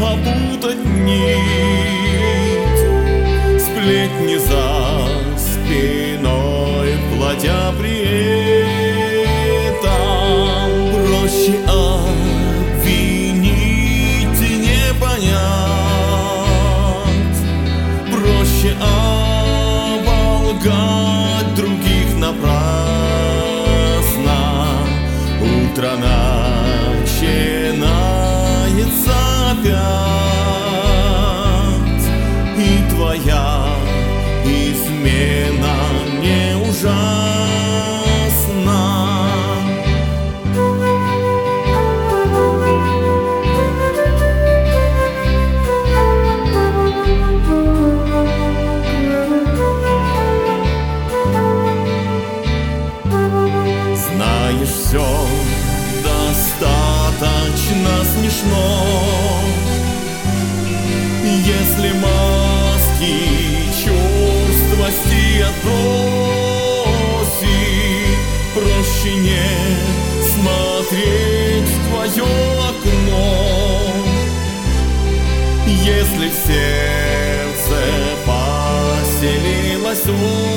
опутать нить, сплетни за спиной платя при этом. Проще обвинить и не понять, проще оболгать других напрасно. Утро начинается опять, и твоя измена не ужасна. Знаешь, все достаточно смешно, если маски черствости отбросить. Проще не смотреть в твое окно, если в сердце поселилась